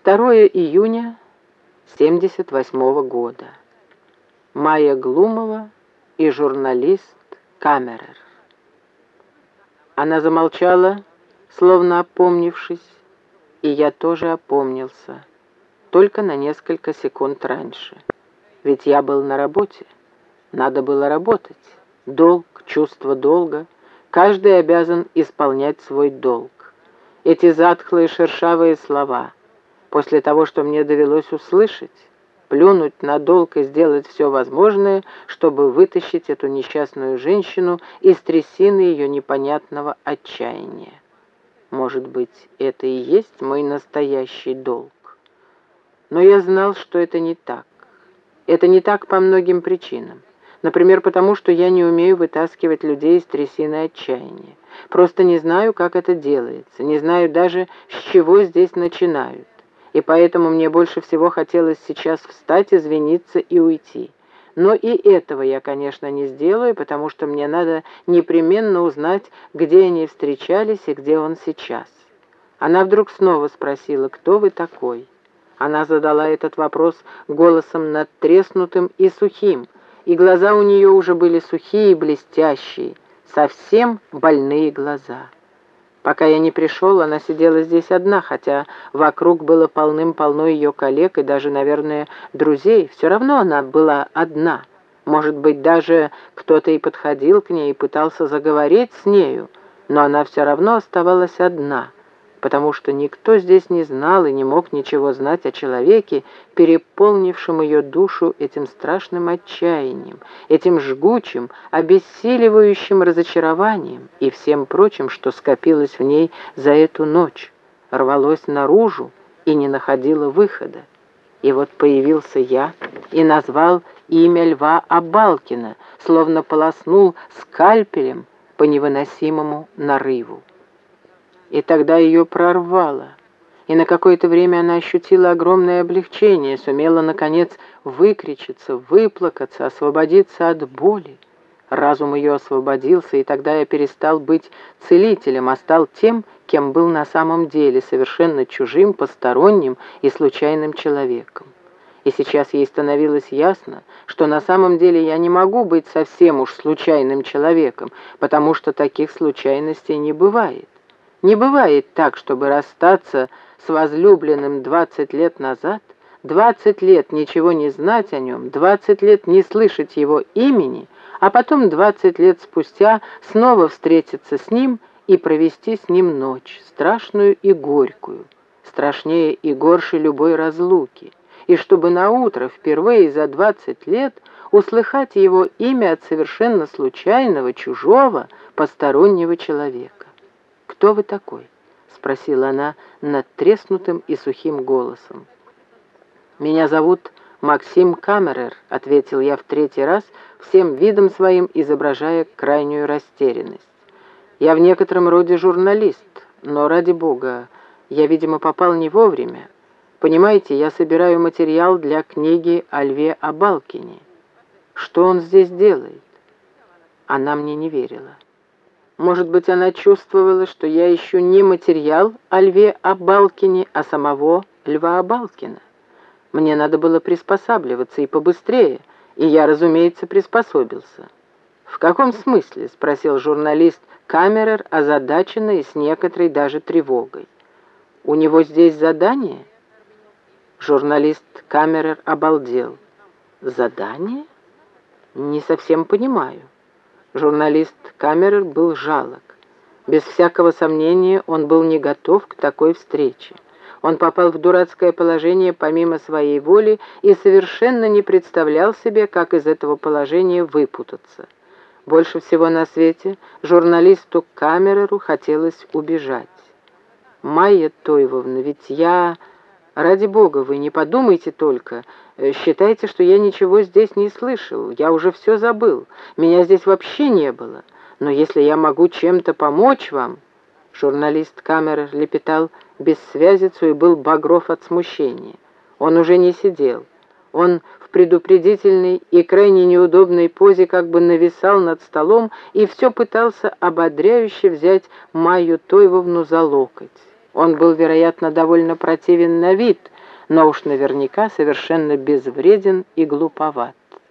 2 июня 1978 года. Майя Глумова и журналист Камерер. Она замолчала, словно опомнившись, и я тоже опомнился, только на несколько секунд раньше. Ведь я был на работе, надо было работать. Долг, чувство долга, каждый обязан исполнять свой долг. Эти затхлые шершавые слова, после того, что мне довелось услышать, плюнуть на долг и сделать все возможное, чтобы вытащить эту несчастную женщину из трясины ее непонятного отчаяния. Может быть, это и есть мой настоящий долг. Но я знал, что это не так. Это не так по многим причинам. Например, потому что я не умею вытаскивать людей из трясины отчаяния. Просто не знаю, как это делается, не знаю даже, с чего здесь начинают. И поэтому мне больше всего хотелось сейчас встать, извиниться и уйти. Но и этого я, конечно, не сделаю, потому что мне надо непременно узнать, где они встречались и где он сейчас. Она вдруг снова спросила: «Кто вы такой?» Она задала этот вопрос голосом надтреснутым и сухим, и глаза у нее уже были сухие и блестящие, совсем больные глаза. Пока я не пришел, она сидела здесь одна, хотя вокруг было полным-полно ее коллег и даже, наверное, друзей. Все равно она была одна. Может быть, даже кто-то и подходил к ней и пытался заговорить с нею, но она все равно оставалась одна, потому что никто здесь не знал и не мог ничего знать о человеке, переполнившем ее душу этим страшным отчаянием, этим жгучим, обессиливающим разочарованием и всем прочим, что скопилось в ней за эту ночь, рвалось наружу и не находило выхода. И вот появился я и назвал имя Льва Абалкина, словно полоснул скальпелем по невыносимому нарыву. И тогда ее прорвало, и на какое-то время она ощутила огромное облегчение, сумела, наконец, выкричиться, выплакаться, освободиться от боли. Разум ее освободился, и тогда я перестал быть целителем, а стал тем, кем был на самом деле, совершенно чужим, посторонним и случайным человеком. И сейчас ей становилось ясно, что на самом деле я не могу быть совсем уж случайным человеком, потому что таких случайностей не бывает. Не бывает так, чтобы расстаться с возлюбленным 20 лет назад, 20 лет ничего не знать о нем, 20 лет не слышать его имени, а потом 20 лет спустя снова встретиться с ним и провести с ним ночь, страшную и горькую, страшнее и горше любой разлуки, и чтобы наутро, впервые за 20 лет, услыхать его имя от совершенно случайного, чужого, постороннего человека. «Кто вы такой?» — спросила она надтреснутым и сухим голосом. «Меня зовут Максим Камерер», — ответил я в 3-й раз, всем видом своим изображая крайнюю растерянность. «Я в некотором роде журналист, но, ради бога, я, видимо, попал не вовремя. Понимаете, я собираю материал для книги о Льве Абалкине. Что он здесь делает?» Она мне не верила. Может быть, она чувствовала, что я ищу не материал о Льве Абалкине, а самого Льва Абалкина. Мне надо было приспосабливаться и побыстрее, и я, разумеется, приспособился. «В каком смысле?» — спросил журналист Камерер, озадаченный и с некоторой даже тревогой. «У него здесь задание?» Журналист Камерер обалдел. «Задание? Не совсем понимаю». Журналист Камерер был жалок. Без всякого сомнения, он был не готов к такой встрече. Он попал в дурацкое положение помимо своей воли и совершенно не представлял себе, как из этого положения выпутаться. Больше всего на свете журналисту Камереру хотелось убежать. «Майя Тойвовна, ведь я... Ради бога, вы не подумайте только. Считайте, что я ничего здесь не слышал. Я уже все забыл. Меня здесь вообще не было. Но если я могу чем-то помочь вам...» Журналист Камерер лепетал бессвязицу и был багров от смущения. Он уже не сидел. Он в предупредительной и крайне неудобной позе как бы нависал над столом и все пытался ободряюще взять Майю Тойвовну за локоть. Он был, вероятно, довольно противен на вид, но уж наверняка совершенно безвреден и глуповат.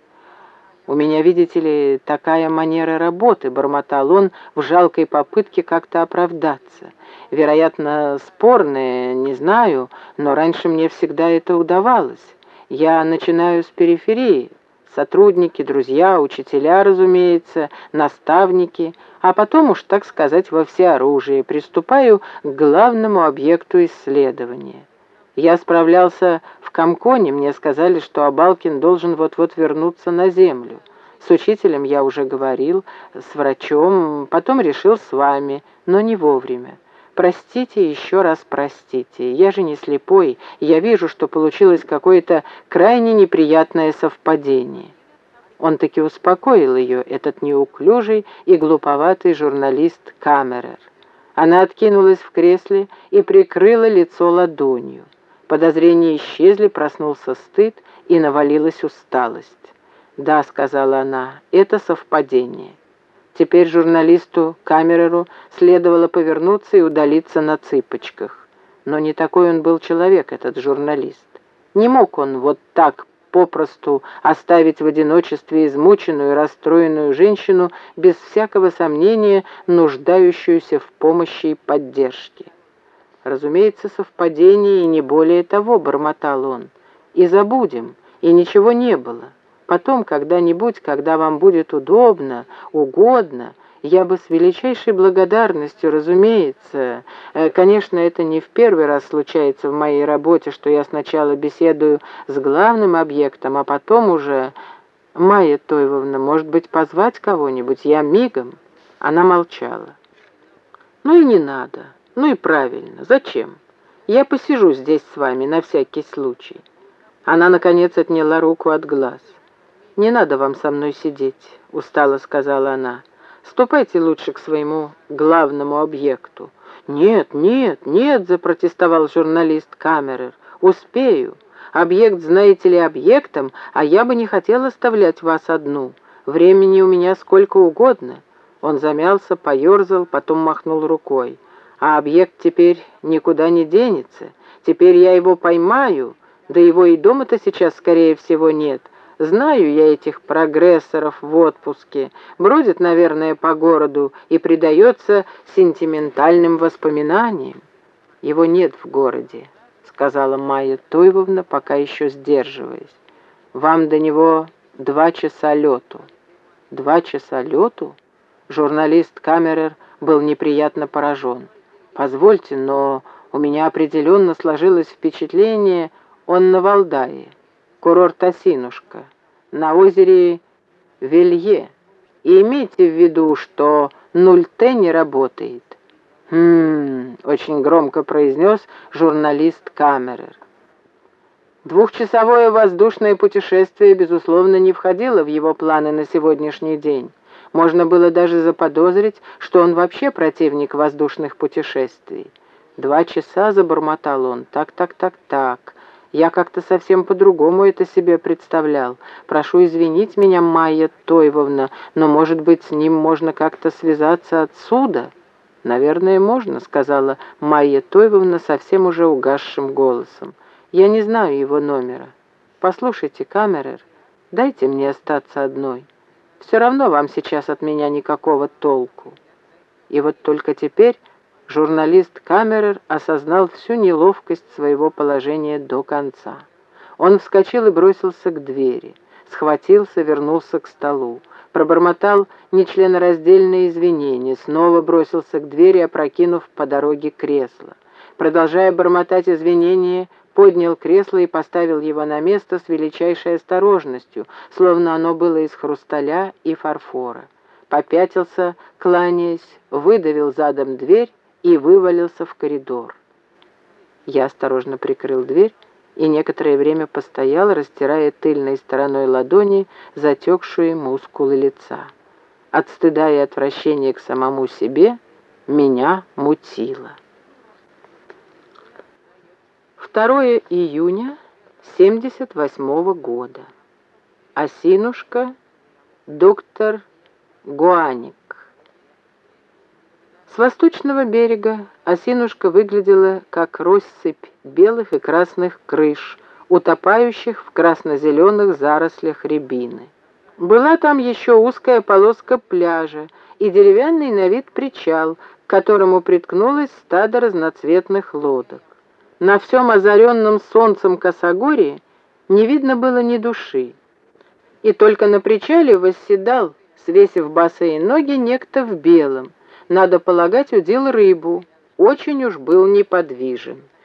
«У меня, видите ли, такая манера работы», — бормотал он в жалкой попытке как-то оправдаться. «Вероятно, спорная, не знаю, но раньше мне всегда это удавалось. Я начинаю с периферии. Сотрудники, друзья, учителя, разумеется, наставники, а потом уж, так сказать, во всеоружие приступаю к главному объекту исследования. Я справлялся в Комконе, мне сказали, что Абалкин должен вот-вот вернуться на землю. С учителем я уже говорил, с врачом, потом решил с вами, но не вовремя. Простите, еще раз простите, я же не слепой, я вижу, что получилось какое-то крайне неприятное совпадение». Он таки успокоил ее, этот неуклюжий и глуповатый журналист Камерер. Она откинулась в кресле и прикрыла лицо ладонью. Подозрения исчезли, проснулся стыд и навалилась усталость. «Да», — сказала она, — «это совпадение». Теперь журналисту Камереру следовало повернуться и удалиться на цыпочках. Но не такой он был человек, этот журналист. Не мог он вот так попросту оставить в одиночестве измученную и расстроенную женщину, без всякого сомнения нуждающуюся в помощи и поддержке. «Разумеется, совпадение, и не более того», — бормотал он. «И забудем, и ничего не было. Потом, когда-нибудь, когда вам будет удобно, угодно, я бы с величайшей благодарностью, разумеется, конечно, это не в первый раз случается в моей работе, что я сначала беседую с главным объектом, а потом уже... Майя Тойвовна, может быть, позвать кого-нибудь? Я мигом». Она молчала. «Ну и не надо. Ну и правильно. Зачем? Я посижу здесь с вами на всякий случай». Она, наконец, отняла руку от глаз. «Не надо вам со мной сидеть», — устало сказала она. «Ступайте лучше к своему главному объекту». «Нет, нет, нет», — запротестовал журналист Камерер. «Успею. Объект, знаете ли, объектом, а я бы не хотел оставлять вас одну. Времени у меня сколько угодно». Он замялся, поерзал, потом махнул рукой. «А объект теперь никуда не денется. Теперь я его поймаю, да его и дома-то сейчас, скорее всего, нет. Знаю я этих прогрессоров в отпуске. Бродит, наверное, по городу и предается сентиментальным воспоминаниям». «Его нет в городе», — сказала Майя Тойвовна, пока еще сдерживаясь. «Вам до него 2 часа лету». 2 часа лету? Журналист Камерер был неприятно поражен. «Позвольте, но у меня определенно сложилось впечатление, он на Валдае, курорт Осинушка, на озере Велье. И имейте в виду, что 0Т не работает». Очень громко произнес журналист Камерер. Двухчасовое воздушное путешествие, безусловно, не входило в его планы на сегодняшний день. Можно было даже заподозрить, что он вообще противник воздушных путешествий. 2 часа, забормотал он, так. Я как-то совсем по-другому это себе представлял. Прошу извинить меня, Майя Тойвовна, но, может быть, с ним можно как-то связаться отсюда?» «Наверное, можно», — сказала Майя Тойвовна совсем уже угасшим голосом. «Я не знаю его номера. Послушайте, Камерер, дайте мне остаться одной. Все равно вам сейчас от меня никакого толку». И вот только теперь журналист Камерер осознал всю неловкость своего положения до конца. Он вскочил и бросился к двери, схватился, вернулся к столу, пробормотал нечленораздельные извинения, снова бросился к двери, опрокинув по дороге кресло. Продолжая бормотать извинения, поднял кресло и поставил его на место с величайшей осторожностью, словно оно было из хрусталя и фарфора. Попятился, кланяясь, выдавил задом дверь и вывалился в коридор. Я осторожно прикрыл дверь и некоторое время постоял, растирая тыльной стороной ладони затекшие мускулы лица. От стыда и отвращения к самому себе меня мутило. 2 июня 1978 года. Осинушка, доктор Гуаник. С восточного берега Осинушка выглядела как россыпь белых и красных крыш, утопающих в красно-зеленых зарослях рябины. Была там еще узкая полоска пляжа и деревянный на вид причал, к которому приткнулось стадо разноцветных лодок. На всем озаренном солнцем косогорье не видно было ни души. И только на причале восседал, свесив босые ноги, некто в белом. Надо полагать, удил рыбу. Очень уж был неподвижен.